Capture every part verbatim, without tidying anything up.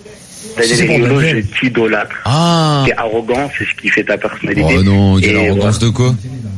Daniel Riolo, je t'idolâtre. Ah. T'es arrogant, c'est ce qui fait ta personnalité. Oh non, quelle Et arrogance voilà. de quoi?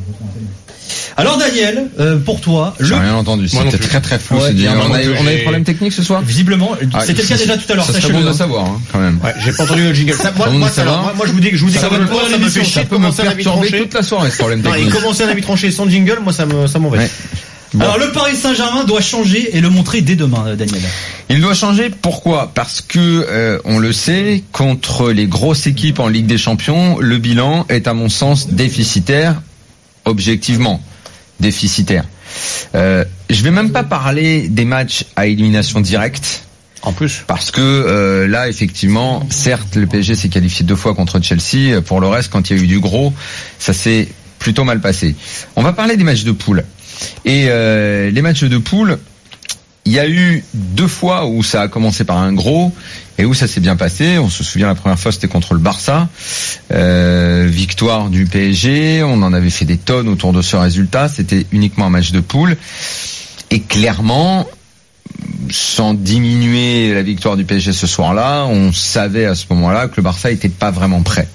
Alors Daniel, euh, pour toi, J'ai le... rien entendu, c'était très très flou. Ouais, c'est dit. bien, On, moi a, non plus, on a des j'ai- problèmes techniques ce soir? Visiblement, Ah, c'était le cas ça- déjà tout à l'heure. Ça serait sachez-le, bon de hein. savoir, hein, quand même. Ouais, j'ai pas entendu le jingle. Ça, moi, Ça va, moi, ça ça, va. alors, moi, moi, je vous dis que je vous dis Ça que va ça, pour ça me l'émission, fait chier Ça de peut me commencer un avis perturber tranché. toute la soirée, ce problème Non, et technique. commencer un avis tranché sans jingle, moi, ça me, ça m'embête. Ouais. Bon. Alors le Paris Saint-Germain doit changer et le montrer dès demain, euh, Daniel. Il doit changer, pourquoi? Parce que, euh, on le sait, contre les grosses équipes en Ligue des Champions, le bilan est à mon sens déficitaire, objectivement déficitaire. Euh, je vais même pas parler des matchs à élimination directe. En plus. Parce que euh, là, effectivement, certes, le P S G s'est qualifié deux fois contre Chelsea. Pour le reste, quand il y a eu du gros, ça s'est plutôt mal passé. On va parler des matchs de poule. Et euh, les matchs de poule, il y a eu deux fois où ça a commencé par un gros et où ça s'est bien passé. On se souvient, la première fois, c'était contre le Barça. Euh, victoire du P S G. On en avait fait des tonnes autour de ce résultat. C'était uniquement un match de poule. Et clairement, sans diminuer la victoire du P S G ce soir-là, on savait à ce moment-là que le Barça était pas vraiment prêt.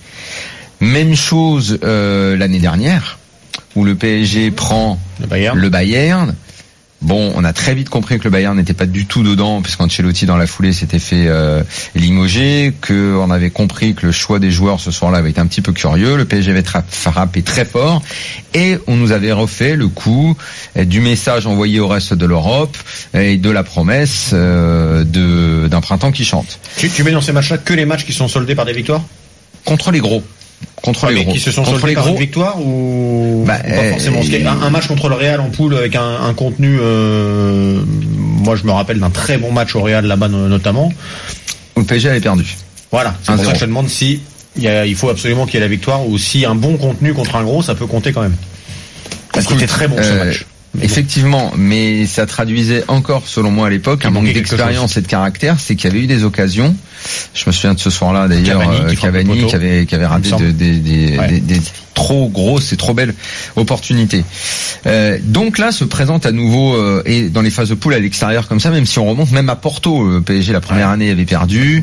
Même chose euh, l'année dernière, où le P S G prend Le Bayern. le Bayern. Bon, on a très vite compris que le Bayern n'était pas du tout dedans, puisqu'Ancelotti dans la foulée s'était fait euh, limoger, qu'on avait compris que le choix des joueurs ce soir-là avait été un petit peu curieux, le P S G avait tra- frappé très fort, et on nous avait refait le coup euh, du message envoyé au reste de l'Europe et de la promesse euh, de, d'un printemps qui chante. Tu, tu mets dans ces matchs-là que les matchs qui sont soldés par des victoires? Contre les gros. Contre Ah, les mais gros. qui se sont contre soldés les par gros. une victoire ou Bah, ou pas euh, forcément Parce qu'il y a un, un match contre le Real en poule avec un, un contenu. Euh, moi, je me rappelle d'un très bon match au Real là-bas no- notamment. Où le P S G avait perdu. Voilà. C'est un pour ça zéro. que je te demande si il, y a, il faut absolument qu'il y ait la victoire ou si un bon contenu contre un gros, ça peut compter quand même. Parce que Écoute, c'était très bon ce euh, match. Effectivement, mais ça traduisait encore, selon moi à l'époque, un Il manque manquait quelque d'expérience et de caractère. C'est qu'il y avait eu des occasions. Je me souviens de ce soir-là d'ailleurs, Cavani qui euh, frappe le Cavani poteau, qui avait qui avait raté il me de- des, des, Ouais. des, des trop grosses et trop belles opportunités. Euh, donc là, se présente à nouveau euh, et dans les phases de poule à l'extérieur comme ça, même si on remonte même à Porto, le P S G la première Ouais. année avait perdu.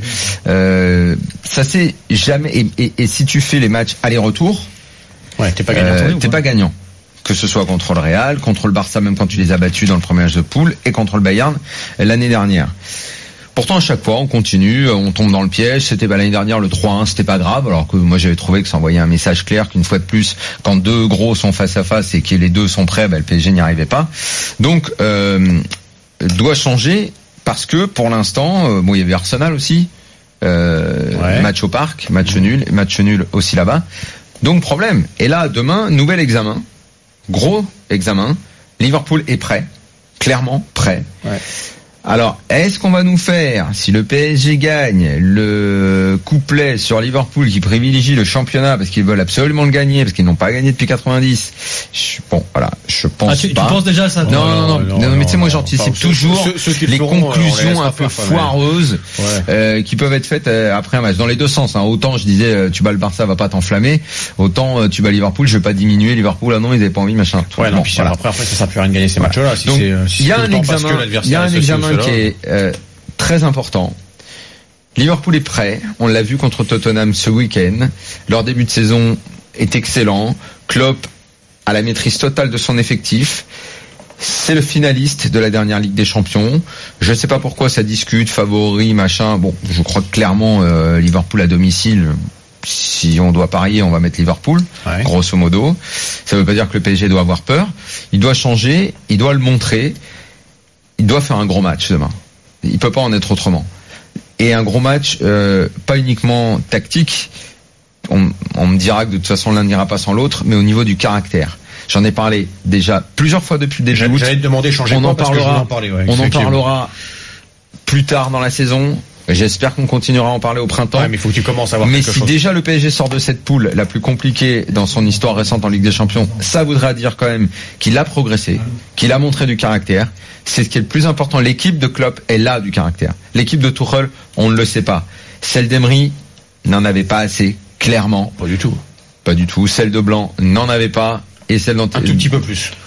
Euh, ça c'est jamais. Et, et, et si tu fais les matchs aller-retour, Ouais, t'es pas gagnant. euh, attendez, ou t'es pas pas gagnant. Que ce soit contre le Real, contre le Barça, même quand tu les as battus dans le premier match de poule, et contre le Bayern l'année dernière. Pourtant, à chaque fois, on continue, on tombe dans le piège. C'était bah, l'année dernière le trois un, c'était pas grave, alors que moi j'avais trouvé que ça envoyait un message clair qu'une fois de plus, quand deux gros sont face à face et que les deux sont prêts, bah, le P S G n'y arrivait pas. Donc, euh, doit changer parce que pour l'instant, euh, bon, il y avait Arsenal aussi, euh, Ouais. match au parc, match nul, match nul aussi là-bas. Donc problème. Et là, demain, nouvel examen, gros examen. Liverpool est prêt, clairement prêt. Ouais. Alors, est-ce qu'on va nous faire, si le P S G gagne, le couplet sur Liverpool qui privilégie le championnat parce qu'ils veulent absolument le gagner, parce qu'ils n'ont pas gagné depuis quatre-vingt-dix. Je, bon, voilà, je pense Ah, tu, tu pas. penses déjà à ça? non, toi non, non, non, non, non, non, mais tu sais, moi non, j'anticipe enfin, ceux- toujours ceux- ceux qui le les feront, on les conclusions laissera un peu faire, quand même. foireuses Ouais. euh, qui peuvent être faites euh, après un match, dans les deux sens. Hein. Autant je disais, euh, tu bats le Barça, va pas t'enflammer. Autant euh, tu bats Liverpool, je vais pas diminuer Liverpool. Ah non, ils avaient pas envie, machin. Ouais, non, Bon, puis voilà. après, après, ça sert plus à rien de gagner ces matchs-là. Si Donc, c'est, euh, si il y c'est a tout un le temps parce examen, que l'adversaire il y a est un ceci ou examen cela. qui est euh, très important. Liverpool est prêt. On l'a vu contre Tottenham ce week-end. Leur début de saison est excellent. Klopp a la maîtrise totale de son effectif. C'est le finaliste de la dernière Ligue des Champions. Je ne sais pas pourquoi ça discute, favori, machin. Bon, je crois que clairement euh, Liverpool à domicile. Si on doit parier, on va mettre Liverpool, Ouais. grosso modo. Ça ne veut pas dire que le P S G doit avoir peur. Il doit changer, il doit le montrer. Il doit faire un gros match demain. Il peut pas en être autrement. Et un gros match, euh, pas uniquement tactique. On, on me dira que de toute façon l'un n'ira pas sans l'autre, mais au niveau du caractère. J'en ai parlé déjà plusieurs fois depuis le début J'allais août. j'allais te demander changer On quoi en parce que je voulais parlera. en parler. Ouais, On en effectivement. parlera plus tard dans la saison. J'espère qu'on continuera à en parler au printemps. Ouais, mais il faut que tu commences à voir Mais quelque si chose. déjà le P S G sort de cette poule la plus compliquée dans son histoire récente en Ligue des Champions, ça voudrait dire quand même qu'il a progressé, qu'il a montré du caractère. C'est ce qui est le plus important. L'équipe de Klopp est là du caractère. L'équipe de Tuchel, on ne le sait pas. Celle d'Emery n'en avait pas assez, clairement. Pas du tout. Pas du tout. Celle de Blanc n'en avait pas. Et celle dont Un tout petit peu plus.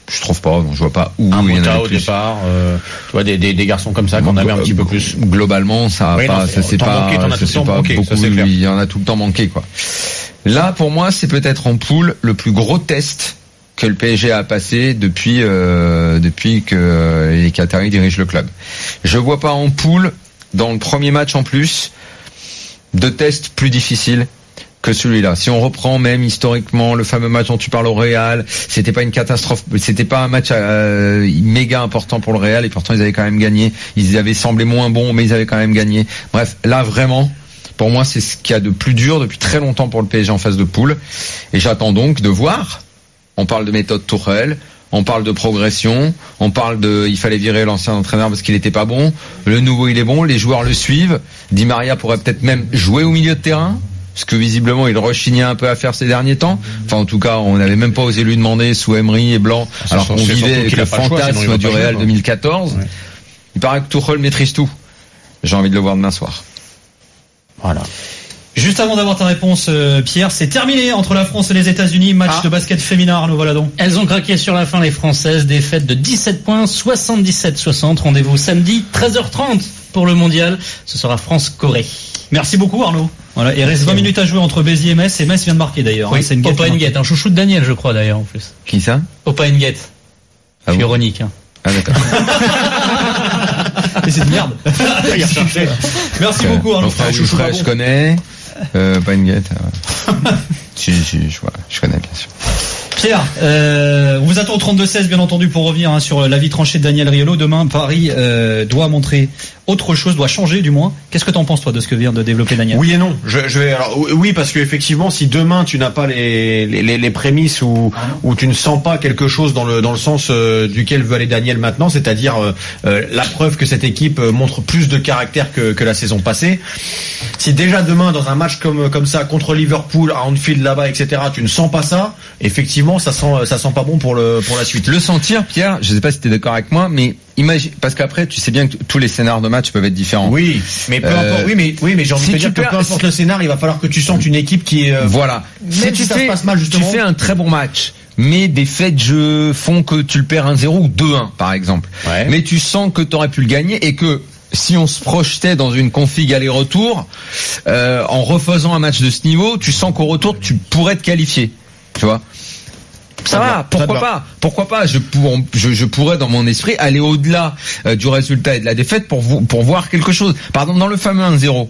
Je trouve pas, non, je vois pas où un il y en a au plus. départ, euh, tu vois des, des des garçons comme ça qu'on avait un petit peu plus. Globalement, ça a Oui, pas, non, ça c'est t'en pas, manqué, t'en as ça tout le c'est temps pas manqué, ça, beaucoup. c'est clair. Il y en a tout le temps manqué, quoi. Là, pour moi, c'est peut-être en poule le plus gros test que le P S G a passé depuis euh, depuis que les Qataris dirigent le club. Je vois pas en poule, dans le premier match en plus, de tests plus difficiles que celui-là. Si on reprend même historiquement le fameux match dont tu parles au Real, c'était pas une catastrophe, c'était pas un match euh, méga important pour le Real et pourtant ils avaient quand même gagné. Ils avaient semblé moins bons, mais ils avaient quand même gagné. Bref, là vraiment, pour moi, c'est ce qu'il y a de plus dur depuis très longtemps pour le P S G en phase de poule. Et j'attends donc de voir. On parle de méthode Tuchel, on parle de progression, on parle de, il fallait virer l'ancien entraîneur parce qu'il était pas bon. Le nouveau, il est bon, les joueurs le suivent. Di Maria pourrait peut-être même jouer au milieu de terrain, parce que visiblement il rechignait un peu à faire ces derniers temps. Enfin, en tout cas, on n'avait même pas osé lui demander sous Emery et Blanc, C'est alors sûr, qu'on c'est vivait surtout avec qu'il le a pas le choix, sinon il fantasme va du pas jouer, Real quoi. deux mille quatorze. Ouais. Il paraît que Tuchel maîtrise tout. J'ai envie de le voir demain soir. Voilà. Juste avant d'avoir ta réponse, euh, Pierre, c'est terminé entre la France et les États-Unis. Match Ah. de basket féminin, Arnaud Valadon. Elles ont craqué sur la fin, les Françaises. Défaite de dix-sept points, soixante-dix-sept soixante. Rendez-vous samedi, treize heures trente pour le mondial. Ce sera France-Corée. Merci beaucoup, Arnaud. Voilà, il reste vingt minutes à jouer entre Béziers et Metz. Et Metz vient de marquer d'ailleurs. Oui, hein, c'est une Opa guette. Nguet, un chouchou de Daniel, je crois d'ailleurs en plus. Qui ça? Opa Nguet. Ah Je suis bon ironique. Hein. Ah d'accord. Et c'est de merde. Merci beaucoup, Arnaud. Mon frère Chouchou Jouffret, Babon. je connais. Euh, pas une guette. Euh... si, si, je vois, je connais bien sûr. Pierre, euh, on vous attend au trente-deux seize bien entendu pour revenir hein, sur l'avis tranché de Daniel Riolo. Demain, Paris euh, doit montrer autre chose, doit changer du moins. Qu'est-ce que t'en penses toi de ce que vient de développer Daniel? Oui et non. Je, je vais alors oui parce que effectivement si demain tu n'as pas les les, les, les prémices ou ou tu ne sens pas quelque chose dans le dans le sens euh, duquel veut aller Daniel maintenant, c'est-à-dire euh, euh, la preuve que cette équipe euh, montre plus de caractère que que la saison passée. Si déjà demain dans un match comme comme ça contre Liverpool à Anfield là-bas et cetera tu ne sens pas ça, effectivement ça sent ça sent pas bon pour le pour la suite. Le sentir, Pierre, je sais pas si tu es d'accord avec moi, mais imagine, parce qu'après tu sais bien que tous les scénarios de match peuvent être différents. Oui, mais peu Euh, importe. Oui, mais oui, mais j'ai envie si de te tu dire que perds- peu importe le scénar, il va falloir que tu sentes une équipe qui est. euh, Voilà. Même si ça se passe mal, justement. tu fais un très bon match, mais des faits de jeu font que tu le perds un zéro ou deux un, par exemple. Ouais. Mais tu sens que tu aurais pu le gagner et que si on se projetait dans une config aller-retour, euh, en refaisant un match de ce niveau, tu sens qu'au retour, tu pourrais te qualifier. Tu vois? Ça va, va, ça pourquoi va. pas? Pourquoi pas? Je, pour, je, je pourrais dans mon esprit aller au-delà euh, du résultat et de la défaite pour vous, pour voir quelque chose. Par exemple, dans le fameux un zéro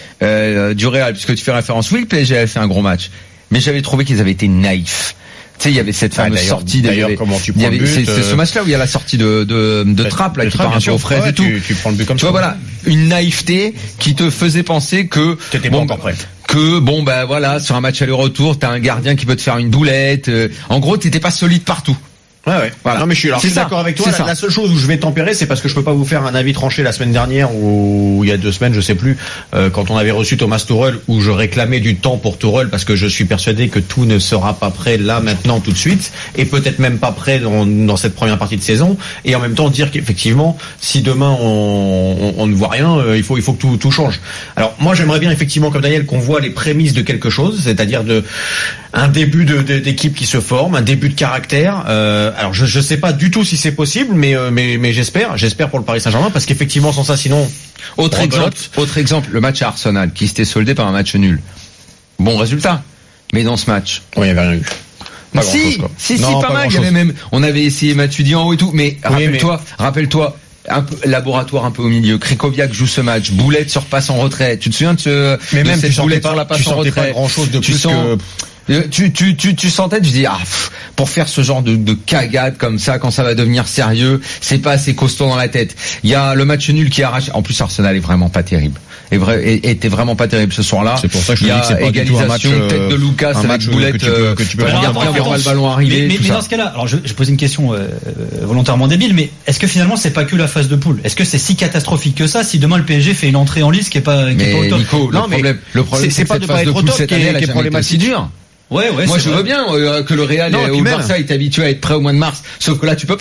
euh, du Real, puisque tu fais référence, oui, le P S G a fait un gros match, mais j'avais trouvé qu'ils avaient été naïfs. Tu sais, il y avait cette Ah, fameuse d'ailleurs- sortie. d'ailleurs, il y avait- comment tu il y prends le avait- but, C'est c'est ce euh, match-là où il y a la sortie de de, de Trapp là de qui Trapp, part un bien peu aux sûr. fraises Ouais, et tout. tu- tu prends le but comme tu ça. vois, voilà, une naïveté qui te faisait penser que T'étais pas encore prêt. que bon bah voilà, sur un match aller-retour, t'as un gardien qui peut te faire une boulette. euh, en gros, t'étais pas solide partout. Ouais, ouais. Voilà. Non, mais je suis, alors, je C'est suis ça. d'accord avec toi. C'est La, ça. la seule chose où je vais tempérer, c'est parce que je peux pas vous faire un avis tranché la semaine dernière ou il y a deux semaines, je sais plus, euh, quand on avait reçu Thomas Tuchel, où je réclamais du temps pour Tuchel parce que je suis persuadé que tout ne sera pas prêt là, maintenant, tout de suite, et peut-être même pas prêt dans, dans cette première partie de saison. Et en même temps dire qu'effectivement, si demain on, on, on ne voit rien, euh, il faut, il faut que tout, tout change. Alors moi, j'aimerais bien effectivement, comme Daniel, qu'on voit les prémices de quelque chose, c'est-à-dire de un début de, de- d'équipe qui se forme, un début de caractère. Euh, alors je je sais pas du tout si c'est possible, mais euh, mais mais j'espère, j'espère pour le Paris Saint-Germain parce qu'effectivement sans ça sinon. Autre Rebelote. exemple, autre exemple, le match à Arsenal qui s'était soldé par un match nul. Bon résultat, mais dans ce match. Oui, il y avait rien eu. Pas si, grand-chose, quoi. si, si, Non, pas, pas mal. Il y grand-chose. avait même, on avait essayé Matuidi-en haut et tout, mais Oui, rappelle-toi, rappelle-toi, un peu, laboratoire un peu au milieu. Krikoviak joue ce match, Boulette sur passe en retrait. Tu te souviens de ce, Mais de même cette tu sentais Boulette pas, sur la passe tu en sentais retrait. pas grand-chose de Tu plus sens- que. Euh, Tu, tu, tu, tu sentais, tu dis, ah, pff, pour faire ce genre de, de cagade comme ça, quand ça va devenir sérieux, c'est pas assez costaud dans la tête. Il y a le match nul qui arrache. En plus, Arsenal est vraiment pas terrible. Et vrai, et- était vraiment pas terrible ce soir-là. C'est pour ça que je Il y te dis a que c'est pas du tout un match, égalisation, euh, tête de Lucas un avec match, euh, Boulette, que tu peux- que tu peux euh, regarder regarde bien, en on voit le France. ballon Mais, arriver, mais, tout mais ça. dans ce cas-là, alors je, je pose une question euh, volontairement débile, mais est-ce que finalement c'est pas que la phase de poule? Est-ce que c'est si catastrophique que ça si demain le P S G fait une entrée en lice qui est pas, qui est Mais pas au top? Nico, Non, le mais problème, le problème, c'est- c'est c'est pas que de cette pas phase de être au poule top cette qui est- année, elle a qui est jamais été aussi problématique. dure. Ouais, ouais. Moi, c'est je vrai. veux bien euh, que le Real Non, et et puis ou le même- Barça est habitué à être prêt au mois de mars. Sauf que là, tu peux pas.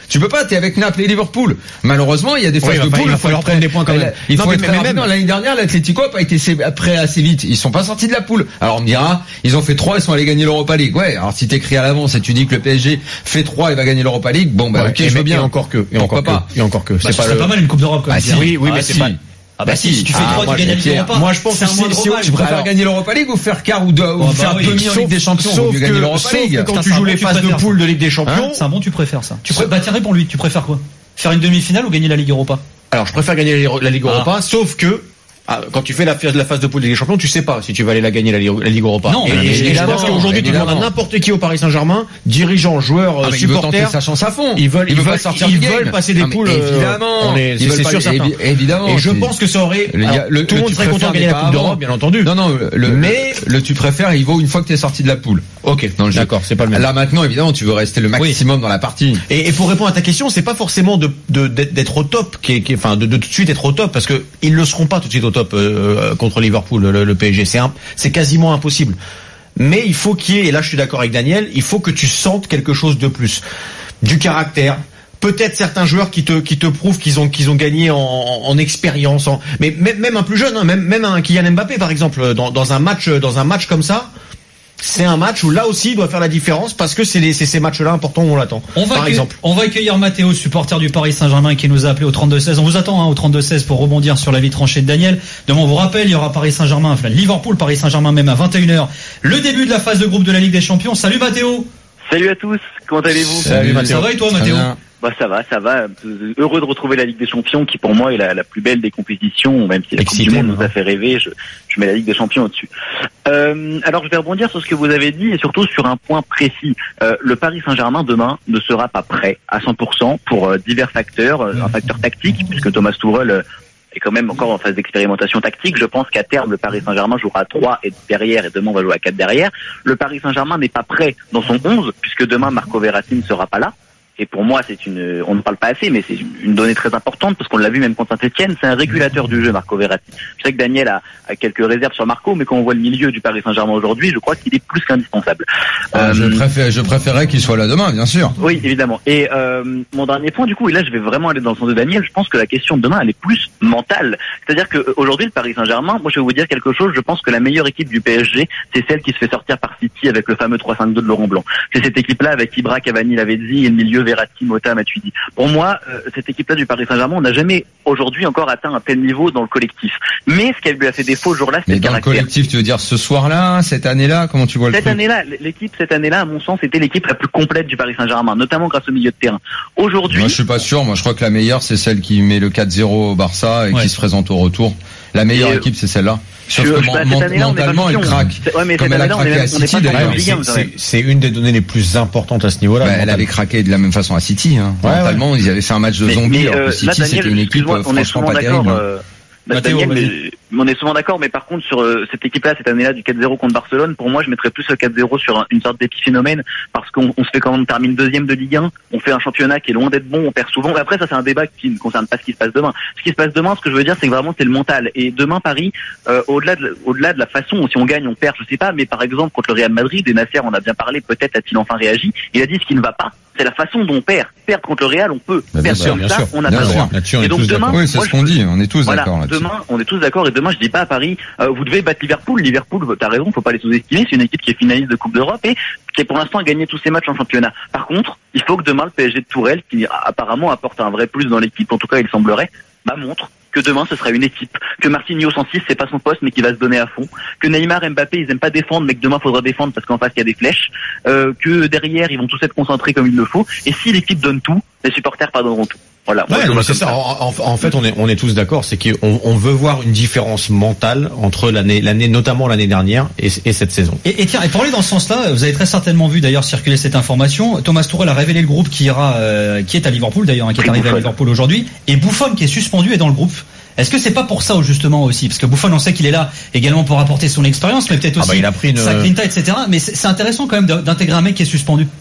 Tu peux pas, t'es avec Naples et Liverpool. Malheureusement, il y a des phases Oui, de enfin, poule. il va falloir prendre des points quand même. Il Non, faut mais- être mais très même- rapide. Non, l'année dernière, l'Atlético a pas été prêt assez vite. Ils sont pas sortis de la poule. Alors on me dira, ils ont fait trois, ils sont allés gagner l'Europa League. Ouais, alors si t'écris à l'avance et tu dis que le P S G fait trois et va gagner l'Europa League, bon bah Ouais, ok, et je veux mais- bien. Et encore que, et Pourquoi encore pas. que, et encore que. Bah, C'est ce pas serait le. pas mal une Coupe d'Europe quand Ah même. si, oui, oui, mais ah, c'est si. pas. Ah bah si, si tu fais Ah, trois, moi, tu gagnes la je- Ligue Europa. moi, je pense c'est que un si- moindre si- mal. Tu préfères Alors, gagner l'Europa League ou faire quart ou, deux, ou bah faire oui. demi en Ligue des Champions Sauf ou que, gagner l'Europa sauf League. que quand Putain, tu c'est un joues bon, les tu phases de préfères poule ça. de Ligue des Champions, C'est un bon, tu préfères ça. Tu pré- bah tiens, réponds-lui, tu préfères quoi? Faire une demi-finale ou gagner la Ligue Europa? alors je préfère gagner la la Ligue Ah. Europa, sauf que ah, quand tu fais la, phase- la phase de poule de Ligue des Champions, tu sais pas si tu vas aller la gagner la, Ligue- la Ligue Europa. Non, et, mais et- et je évidemment, pense qu'aujourd'hui, tu évidemment. demandes à n'importe qui au Paris Saint-Germain, dirigeants, joueurs, Ah, euh, mais il veut tenter supporters, sa chance à fond. ils veulent, il ils veut veulent, pas sortir ils du game. veulent passer des Ah, mais poules. euh, évidemment. on est, Ils c'est veulent c'est pas- sûr certain. évi- évidemment. Et je c'est- pense que ça aurait. Le- alors, le- tout le le monde tu serait content préfères de gagner n'est la pas Coupe d'Europe, avant. bien entendu. Non, non, le, Mais- le tu préfères, il vaut une fois que tu es sorti de la poule. Ok, Dans le jeu. d'accord, c'est pas le même. Là maintenant, évidemment, tu veux rester le maximum dans la partie. Et, et pour répondre à ta question, c'est pas forcément de de- d'être d'être au top, qui est, qui est- enfin de, de tout de suite être au top, parce que ils le seront pas tout de suite au top euh, contre Liverpool, le, le P S G. C'est un- c'est quasiment impossible. Mais il faut qu'il y ait, et là je suis d'accord avec Daniel, il faut que tu sentes quelque chose de plus, du caractère. Peut-être certains joueurs qui te qui te prouvent qu'ils ont qu'ils ont gagné en, en expérience, en, mais même, même un plus jeune, hein, même même un Kylian Mbappé par exemple, dans, dans un match dans un match comme ça. C'est un match où là aussi il doit faire la différence parce que c'est les, c'est ces matchs-là importants où on l'attend. On va, Par accueillir, exemple. on va accueillir Mathéo, supporter du Paris Saint-Germain, qui nous a appelé au trente-deux seize. On vous attend hein, au trente-deux seize pour rebondir sur la vie tranchée de Daniel. Demain, on vous rappelle, il y aura Paris Saint-Germain, enfin Liverpool, Paris Saint-Germain même à vingt et une heures. Le début de la phase de groupe de la Ligue des Champions. Salut Mathéo. Salut à tous, comment allez-vous? Salut, Ça va et toi Très Mathéo? bien. Bah ça va, ça va. Euh, Heureux de retrouver la Ligue des Champions, qui pour moi est la, la plus belle des compétitions, même si la Coupe Excité, du Monde hein. nous a fait rêver. Je, je mets la Ligue des Champions au-dessus. Euh, alors je vais rebondir sur ce que vous avez dit et surtout sur un point précis. Euh, le Paris Saint-Germain demain ne sera pas prêt à cent pour cent pour euh, divers facteurs, euh, un facteur tactique puisque Thomas Tuchel euh, est quand même encore en phase d'expérimentation tactique. Je pense qu'à terme, le Paris Saint-Germain jouera à trois et derrière, et demain on va jouer à quatre derrière. Le Paris Saint-Germain n'est pas prêt dans son onze, puisque demain Marco Verratti ne sera pas là. Et pour moi, c'est une, on ne parle pas assez, mais c'est une donnée très importante, parce qu'on l'a vu même contre Saint-Etienne, c'est un régulateur du jeu, Marco Verratti. Je sais que Daniel a, a quelques réserves sur Marco, mais quand on voit le milieu du Paris Saint-Germain aujourd'hui, je crois qu'il est plus qu'indispensable. Ah, Euh, je préfère, je préférerais qu'il soit là demain, bien sûr. Oui, évidemment. Et euh, mon dernier point, du coup, et là je vais vraiment aller dans le sens de Daniel, je pense que la question de demain, elle est plus mentale. C'est-à-dire qu'aujourd'hui, le Paris Saint-Germain, moi je vais vous dire quelque chose, je pense que la meilleure équipe du P S G, c'est celle qui se fait sortir par City avec le fameux trois cinq deux de Laurent Blanc. C'est cette équipe-là avec Ibra, Cavani, Lavezzi et le milieu Verratti, Mota, Matuidi. Pour moi, euh, cette équipe-là du Paris Saint-Germain, on n'a jamais aujourd'hui encore atteint un tel niveau dans le collectif. Mais ce qu'elle lui a fait défaut ce jour-là, c'est Mais le dans le caractère. collectif, tu veux dire ce soir-là, cette année-là, comment tu vois le Cette truc? année-là, l'équipe cette année-là, à mon sens, était l'équipe la plus complète du Paris Saint-Germain, notamment grâce au milieu de terrain. Aujourd'hui, Moi, je suis pas sûr. Moi, je crois que la meilleure, c'est celle qui met le quatre zéro au Barça et Ouais. qui se présente au retour. La meilleure Et, euh, équipe, c'est celle-là. Sauf je- que je- mon- cette mon- année-là, on est pas mentalement, elle champion. craque. C'est- ouais, mais Comme cette elle a année-là, on est craqué à même- on n'est City, pas d'ailleurs. champion de Ligue un, vous savez. C'est c'est une des données les plus importantes à ce niveau-là. Bah, elle mentalement. avait craqué de la même façon à City. Hein. Ouais, Mentalement, ils avaient fait un match de Mais- zombies. mais, alors que euh, City, là, Daniel, c'était une équipe excuse-moi, euh, on est franchement souvent pas d'accord. terrible. euh, bah, Mathéo, Daniel, vas-y. mais- mais on est souvent d'accord, mais par contre sur euh, cette équipe-là, cette année-là du quatre zéro contre Barcelone, pour moi, je mettrais plus le quatre zéro sur un- une sorte d'épiphénomène, parce qu'on on se fait quand même, on termine deuxième de Ligue un, on fait un championnat qui est loin d'être bon, on perd souvent. Et après, ça c'est un débat qui ne concerne pas ce qui se passe demain. Ce qui se passe demain, ce que je veux dire, c'est que vraiment c'est le mental. Et demain, Paris, euh, au-delà de, au-delà de la façon, si on gagne, on perd, je sais pas, mais par exemple contre le Real Madrid, et Nasser en a bien parlé, peut-être a-t-il enfin réagi. Il a dit ce qui ne va pas, c'est la façon dont on perd. Perdre contre le Real, on peut. Bah, bien Perdre sûr, comme bien ça, sûr. on n'a Bien pas le sûr. droit. Là-dessus, on Et est donc tous demain, d'accord. Oui, c'est moi, ce je- qu'on dit. On est tous Voilà, d'accord là-dessus. demain, on est tous d'accord, et demain, je dis pas à Paris, euh, vous devez battre Liverpool. Liverpool, t'as raison, faut pas les sous-estimer. C'est une équipe qui est finaliste de Coupe d'Europe et qui est pour l'instant a gagné tous ses matchs en championnat. Par contre, il faut que demain le P S G de Tourelle, qui apparemment apporte un vrai plus dans l'équipe, en tout cas il semblerait, bah montre que demain ce sera une équipe, que Marquinhos en six c'est pas son poste mais qui va se donner à fond, que Neymar, Mbappé ils aiment pas défendre mais que demain faudra défendre parce qu'en face il y a des flèches, euh, que derrière ils vont tous être concentrés comme il le faut, et si l'équipe donne tout, les supporters pardonneront tout. Voilà. Moi, Ouais, je non, vois mais c'est comme ça. En, en- en fait, on est, on est tous d'accord, c'est qu'on on veut voir une différence mentale entre l'année, l'année, notamment l'année dernière et, et cette saison. Et, et tiens, et pour aller dans ce sens-là, vous avez très certainement vu d'ailleurs circuler cette information. Thomas Tuchel a révélé le groupe qui ira, euh, qui est à Liverpool d'ailleurs, hein, qui est Pris arrivé à Buffon. Liverpool aujourd'hui. Et Buffon qui est suspendu est dans le groupe. Est-ce que c'est pas pour ça justement aussi, parce que Buffon, on sait qu'il est là également pour apporter son expérience, mais peut-être Ah aussi bah, il a pris une- sa grinta, et cetera. Mais c'est c'est intéressant quand même d'intégrer un mec qui est suspendu.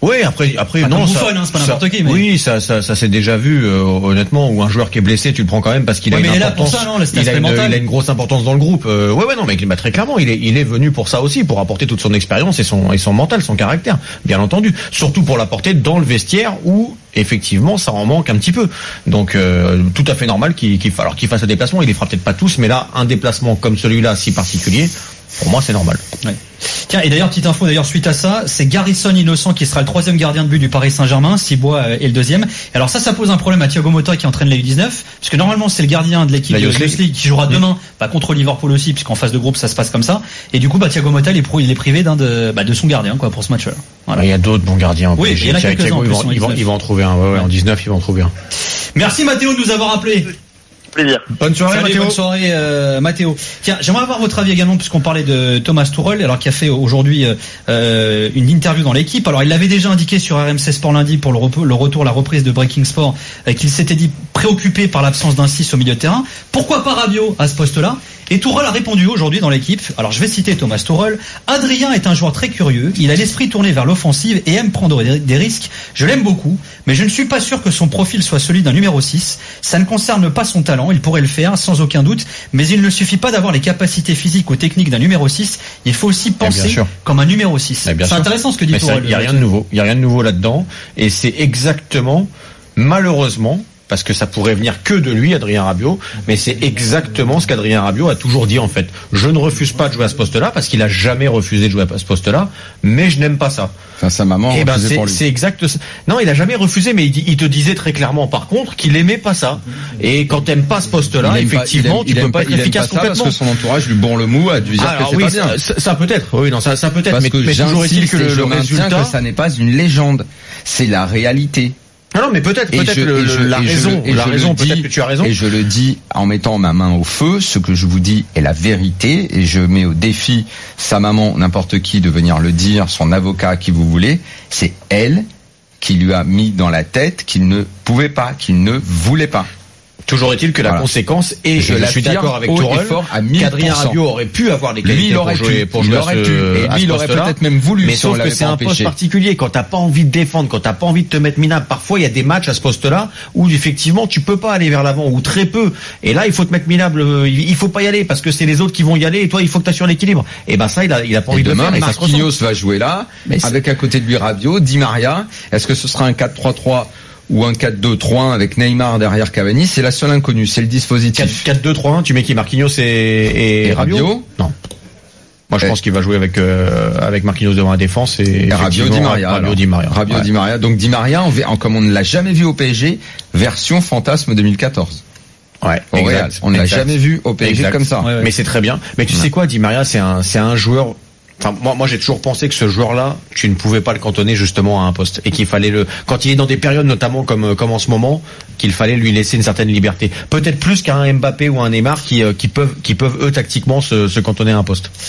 Oui, après, après, Pas non, comme ça, Buffon, hein, c'est pas ça- n'importe qui, mais- oui, ça, ça, ça s'est déjà vu, euh, honnêtement, où un joueur qui est blessé, tu le prends quand même parce qu'il Ouais, a mais une il est là pour importance. ça, non, le il, a aspect une, mental. il a une grosse importance dans le groupe. Euh, ouais, ouais, non, mais bah, très clairement, il est, il est venu pour ça aussi, pour apporter toute son expérience et son, et son mental, son caractère, bien entendu. Surtout pour l'apporter dans le vestiaire où, effectivement, ça en manque un petit peu. Donc, euh, tout à fait normal qu'il, qu'il, alors qu'il fasse un déplacement. Il les fera peut-être pas tous, mais là, un déplacement comme celui-là, si particulier, pour moi, c'est normal. Ouais. Tiens, et d'ailleurs, petite info, d'ailleurs, suite à ça, c'est Garrison Innocent qui sera le troisième gardien de but du Paris Saint-Germain, Cibois euh, est le deuxième. Et alors ça, ça pose un problème à Thiago Motta qui entraîne la U dix-neuf, parce que normalement, c'est le gardien de l'équipe La de Youth League. Youth League qui jouera demain, bah, contre Liverpool aussi, puisqu'en phase de groupe, ça se passe comme ça. Et du coup, bah, Thiago Motta, il est, pro- il est privé d'un de, bah, de son gardien, quoi, pour ce match-là. Voilà. Il y a d'autres bons gardiens. Oui, il y en a Thiago, quelques-uns en ils plus, vont, en ils vont, dix-neuf. ils vont en trouver un. Ouais, ouais, en dix-neuf, ils vont en trouver un. Merci Mathéo de nous avoir appelé. Plaisir. Bonne soirée, Salut, Mathéo. bonne soirée, euh, Mathéo. Tiens, j'aimerais avoir votre avis également, puisqu'on parlait de Thomas Tuchel, alors qui a fait aujourd'hui euh, une interview dans l'équipe. Alors, il l'avait déjà indiqué sur R M C Sport lundi pour le, rep- le retour, la reprise de Breaking Sport, euh, qu'il s'était dit préoccupé par l'absence d'un six au milieu de terrain. Pourquoi pas Rabiot à ce poste-là? Et Tuchel a répondu aujourd'hui dans l'équipe. Alors, je vais citer Thomas Tuchel. Adrien est un joueur très curieux. Il a l'esprit tourné vers l'offensive et aime prendre des, des risques. Je l'aime beaucoup, mais je ne suis pas sûr que son profil soit celui d'un numéro six. Ça ne concerne pas son talent. Il pourrait le faire, sans aucun doute. Mais il ne suffit pas d'avoir les capacités physiques ou techniques d'un numéro six. Il faut aussi penser sûr. comme un numéro six. Mais bien C'est sûr. intéressant ce que dit Mais ça, Tuchel. il y a rien de nouveau. Il y a rien de nouveau là-dedans. Et c'est exactement, malheureusement, parce que ça pourrait venir que de lui, Adrien Rabiot, mais c'est exactement ce qu'Adrien Rabiot a toujours dit en fait. Je ne refuse pas de jouer à ce poste-là parce qu'il a jamais refusé de jouer à ce poste-là, mais je n'aime pas ça. Enfin, sa maman Eh ben refusait c'est, pour lui. c'est exact. ça. Non, il a jamais refusé, mais il, dit- il te disait très clairement par contre qu'il aimait pas ça. Et quand t'aimes pas ce poste-là, Il aime pas- effectivement, il aime- tu il peux aime pas être il aime efficace pas ça complètement. parce que son entourage lui bourre le mou à lui dire Alors que c'est oui, pas bien. ça, ça peut être. Oui, non, ça, ça peut être. Parce Mais, que mais toujours est-il j'insiste que et le, je le maintiens résultat. que ça n'est pas une légende, c'est la réalité. Ah non, mais peut-être, Et peut-être je- le- et je- le- la et je raison, le- et la je le raison, dis- peut-être que tu as raison. Et je le dis en mettant ma main au feu, ce que je vous dis est la vérité, et je mets au défi sa maman, n'importe qui, de venir le dire, son avocat, qui vous voulez, c'est elle qui lui a mis dans la tête qu'il ne pouvait pas, qu'il ne voulait pas. Toujours est-il que la Voilà. conséquence, et Je je, suis l'affirme d'accord avec haut et Tourelle, fort à mille pour cent. qu'Adrien Rabiot aurait pu avoir les Lui, qualités il aurait pour jouer, pu, pour il jouer aurait à ce, pu, et à lui, ce il aurait poste-là. peut-être même voulu, Mais si on sauf que l'avait c'est pas un poste empêché. particulier. Quand t'as pas envie de défendre, quand t'as pas envie de te mettre minable, parfois il y a des matchs à ce poste-là où effectivement tu peux pas aller vers l'avant, ou très peu. Et là, il faut te mettre minable. euh, Il il faut pas y aller parce que c'est les autres qui vont y aller et toi, il faut que t'assures l'équilibre. Et ben ça, il a, il a pas Et envie de le demain, faire. Et ça se ressent. Marquinhos va jouer là, Mais c'est- avec à côté de lui Rabiot, Di Maria. Est-ce que ce sera un quatre trois trois ou un quatre deux trois un avec Neymar derrière Cavani? C'est la seule inconnue, c'est le dispositif. quatre deux trois un, tu mets qui, Marquinhos et, et, Et Rabiot? Rabiot Non. Moi, je Et- pense qu'il va jouer avec euh, avec Marquinhos devant la défense et, Et Rabiot, effectivement, Di Maria. Rabiot, alors. Di Maria. Rabiot, Ouais. Di Maria. Donc Di Maria, on v- en- comme on ne l'a jamais vu au P S G, version fantasme deux mille quatorze. Ouais, Au exact, Real. On ne l'a exact. jamais vu au P S G Exact. comme ça. Ouais, ouais. Mais c'est très bien. Mais tu sais quoi, Di Maria, c'est un, c'est un joueur. Enfin, moi, moi, j'ai toujours pensé que ce joueur-là, tu ne pouvais pas le cantonner justement à un poste et qu'il fallait le, quand il est dans des périodes notamment comme comme en ce moment, qu'il fallait lui laisser une certaine liberté. Peut-être plus qu'un Mbappé ou un Neymar qui euh, qui peuvent qui peuvent eux tactiquement se, se cantonner à un poste.